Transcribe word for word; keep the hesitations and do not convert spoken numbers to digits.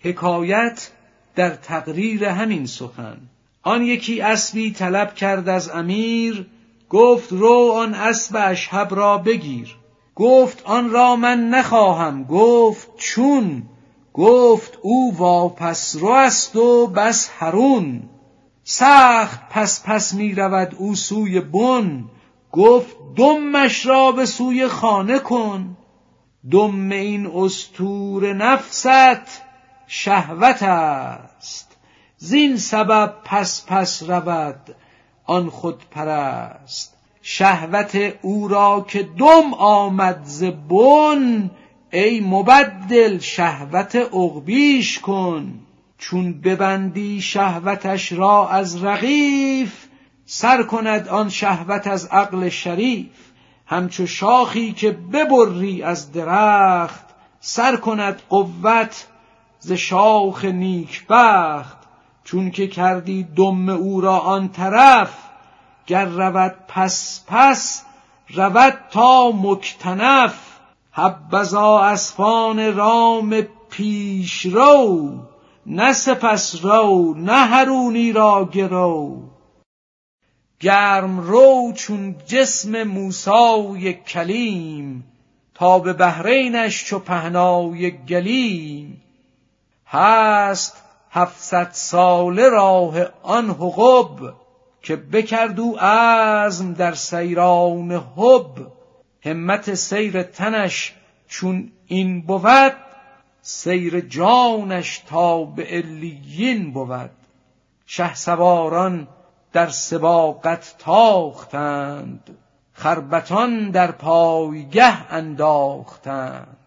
حکایت در تقریر همین سخن. آن یکی اسبی طلب کرد از امیر، گفت رو آن اسب اشهب را بگیر. گفت آن را من نخواهم. گفت چون؟ گفت او واپس رو است و بس حرون. سخت پس پس می رود او سوی بن. گفت دمش را به سوی خانه کن. دم این استور نفست شهوت است، زین سبب پس پس رود آن خود پرست. شهوت او را که دم آمد ز بن، ای مبدل شهوت عقبیش کن. چون ببندی شهوتش را از رغیف، سر کند آن شهوت از عقل شریف. همچو شاخی که ببری از درخت، سر کند قوت ز شاخ نیکبخت. چون که کردی دم او را آن طرف، گر رود پس پس رود تا مکتنف. حبذا اسپان رام پیش رو، نه سپس رو نه حرونی را گرو. گرم رو چون جسم موسی کلیم، تا به بحرینش چو پهنای گلیم. هست هفتصد ساله راه آن حقب، که بکرد او عزم در سیران حب. همت سیر تنش چون این بود، سیر جانش تا به علیین بود. شهسواران در سباقت تاختند، خربطان در پایگه انداختند.